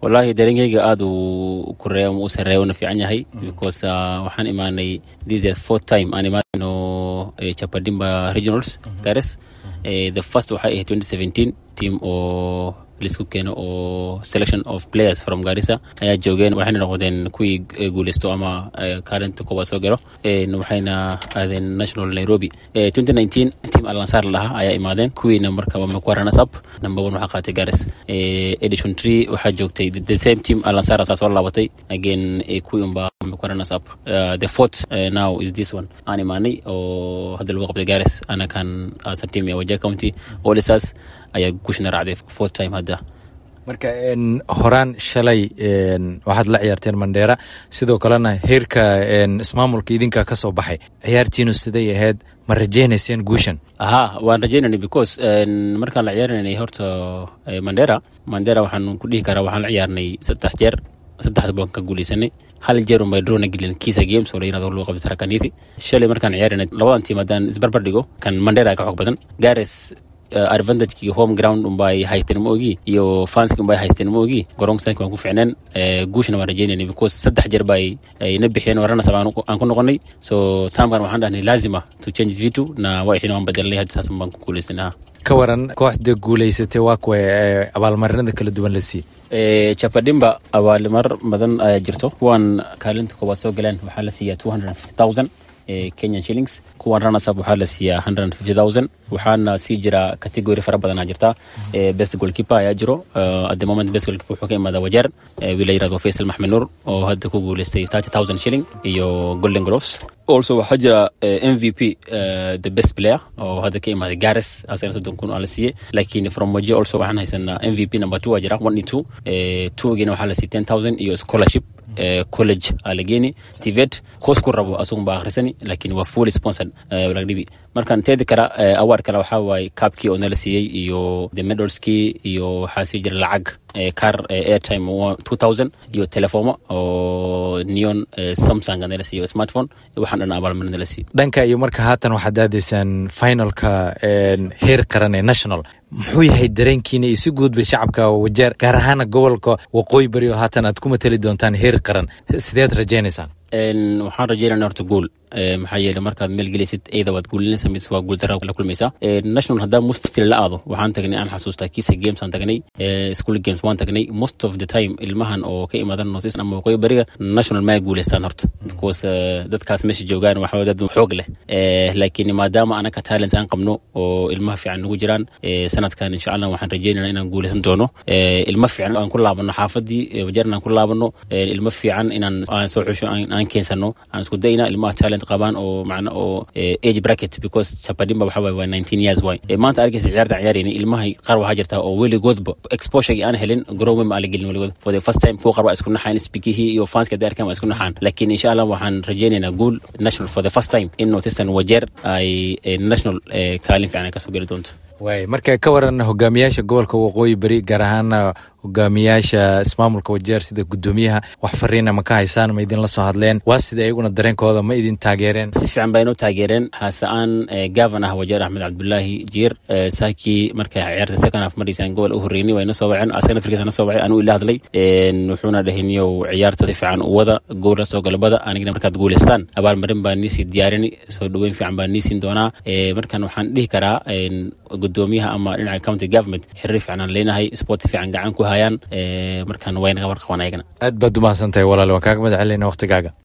والله dareenkayga aad uu ku reeyo u sareeyona fiican yahay because waxaan imaanay this is the fourth time aan imaano Chapadimba Regionals Garis. The first waxa ay 2017 team oo lisku keeno oo selection of players from Garissa ayaa joogeen waxayna noqdeen kuwii guuleysto ama current kuwa soo galo waxayna aadeen national Nairobi 2019 team Al Nassr laha ayaa imaadeen kuwiina markaa ma ku runners up number 1 waxa qaatay Garissa edition 3 waxa joogtay the same team Al Nassr soo laabatay again kuwii umba ma ku runners up the fourth now is this one aan imaanay oo hadda lagu qabtay Garissa ana kan as a team ee Wajir County all stars ayaa guushna raacday fourth time hadda marka horaan shalay waxaad la ciyaarteen Mandera sidoo kalena heerka ismaamulka idinka ka soo baxay ciyaartiinu sidee ahayd ma rajaynayseen guushan waan rajaynay because markaan la ciyaarnay horta Mandera waxaan ku dhihi karaa waxaan la ciyaarnay 3 jeer 3 baan ka guuleysanay hal jeer oo drone gilin Kisa Games oo leeyahay loo qabtay Tarakaniti shalay markaan ciyaarnay labadan team hadaan isbarbar dhigo kan Mandera ka xoog badan Garissa advantage ki home ground umbay haysteen moogi iyo fans umbay haysteen moogi garoon sanka waan ku fiicnaan guushna waan rajaynay because 3 jeer bay ina bixiyeen warana sabaan aan ku noqonay so taamkan waxaan dhahnay laazima to change V2 na waxina aan bedelnay hadda saasan baan ku guuleysnaa ka waran kooxda guuleysatay waa kuwa abaalmarinada kala duwan la sii Chapadimba abaalmar badan ayaa jirto kuwan kaalinta koowaad soo galeen waxa la siiyaa 250,000 Kenyan shillings kuwan runners up waxa la siiyaa 150,000 waxaana sii jira category fara badan jirta best goalkeeper ayaa jiro at the moment best goalkeeper wuxuu ka imaadaa Wajir wilayirado Faisal Mahmoud Nur oo hadda ku guuleystay 30,000 shilling iyo golden gloves also waxa jira MVP the best player oo hadda ka imaaday Garissa asana 30,000 ala siiyay laakiin from Wajir also waxaan haysanaa MVP number 2 ajira 1 2 2gina waxa la siiyay 10,000 iyo scholarship college alageni TVET course ku rabo asugu ba akhrisani laakiin waa fully sponsored wala dhibi markaan teed kara award kala waxa way cupkii oo nala siiyay iyo the medalski iyo waxa sii jira lacag car airtime 2,000 iyo telefoon oo neon Samsung nala siiyay smartphone waxaan dhan abaalmarin nala siiyay dhanka iyo marka haatan waxa daadaysan finalka heer qaran ee national muxuu yahay dareenkiina si guud bay shacabka Wajir gaar ahaan gobolka Waqooyi Bari oo haatan aad kuma tali doontaan heer qaran sideed rajaynaysaan waxaan rajaynaynaa horta gool maxaa yeelay markaad meel gelisid eeda waad guulinaysaa mise waa guul darro la kulmaysaa national hadda mustil la aado waxaan tagnay aan xasuustaa Kisa Games aan tagnay school games waan tagnay most of the time ilmahan oo ka imaadan nosis ama Waqooyi Bariga national ma guuleystaan horta because dadkaas meesha joogaan waxa dad xoog leh laakiin maadaama anaka talent aan qabno oo ilmaha fiican ugu jiraan sanadkan insha Allah waxaan rajaynaynaa inaan guuleysan doono ilma fiican aan ku laabano xaafadii Wajirna aan ku laabano ilma fiican inaan soo xusho aan keensano aan isku dayna ilmaha talent qabaan oo macna oo age bracket because Chapadimba waxa way 19 years way maanta arkaysa ciyaarta ciyaarayna ilmaha qaar waxa jirta oo weligoodba exposure aan helin garoowe ma la gelin weligood for the first time qaar waa isku naxaan speakihi iyo fanska daarkan waa isku naxaan laakiin insha Allah waxaan rajaynaynaa goal national for the first time in notisan Wajir ay national kaalin fiican ka soo gali doonto way marka ka waran hogaamiyaasha gobolka Waqooyi Bari gaar ahaan hogaamiyaasha ismaamulka Wajir sida gudoomiyaha wax fariina ma ka haysaan ma idin la soo hadleen waa sida ayaguna dareenkooda ma idin taageereen si fiican bayno taageereen haasaan governor Wajir Ahmed Abdullahi Jiir saaki markay ciyaarta second half marisan gobol u horeeyay wayna soo waceen asana firkiisana soo wacay anu ila hadlay wuxuuna dhahiniyo ciyaarta si fiican u wada gool soo galbada aniga markaad guuleystaan abaal marin baan niisi diyaarini soo dhaweyn fiican baan niisin doonaa markan waxaan dhihi karaa gudoomiyaha ama dhinaca county government xiriir fiican leenahay sport fiican gacan ku hayaan markan wayna gabar qabanayna aad baad u mahadsantahay walaal waan kaaga mahad celinaa waqtigaaga